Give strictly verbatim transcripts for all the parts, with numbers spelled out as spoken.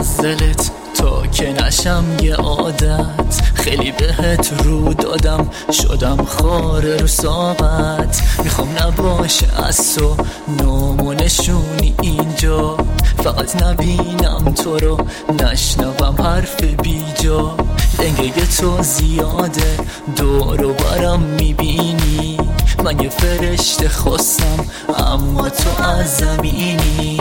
از دلت تا که نشم یه عادت، خیلی بهت رو دادم شدم خاره رو ساقت. میخوام نباشه از تو نام و نشونی اینجا، فقط نبینم تو رو نشنوم حرف بیجا. لنگه تو زیاده دور و برم میبینی، من یه فرشته خواستم اما تو از زمینی.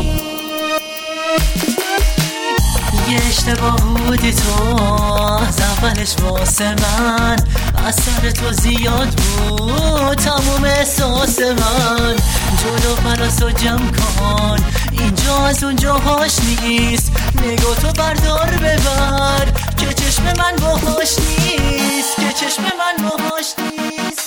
یه اشتباه بودی تو از اولش واسه من، اثر تو زیاد بود تموم احساس من. جلو پرستو جمع کن اینجا از اونجاهاش نیست، نگاه تو بردار ببر که چشم من باهاش نیست، که چشم من باهاش نیست.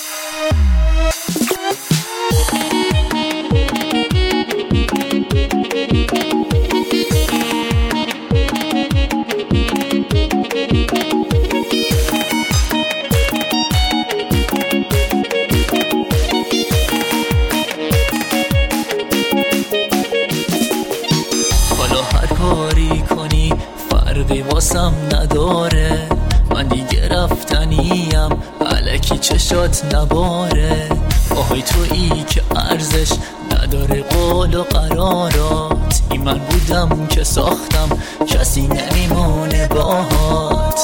هر کاری کنی فرقی واسم نداره، من دیگه رفتنیم الکی چشات نباره. آهای تویی که ارزش نداره قول و قرارات، این من بودم که ساختم کسی نمیمونه باهات.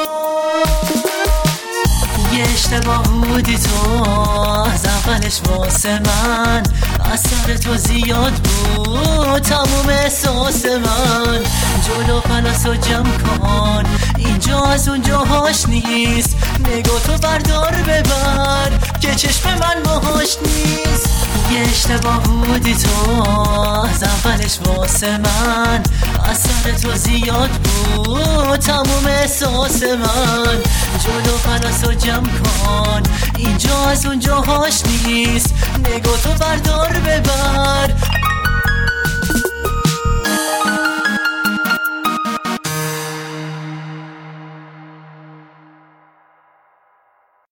یه اشتباه بودی تو از اولش واسه من، اثر تو زیاد بود تموم احساس من. جلو پلاسو جمع کن اینجا از اونجاهاش نیست، نگاه تو بردار ببر که چشم من باهاش نیست. یه اشتباه بودی تو از اولش واسه من، اثر تو زیاد بود تموم احساس من. جلو پلاسو جمع کن اینجا از اونجاهاش نیست، نگاه تو بردار ببر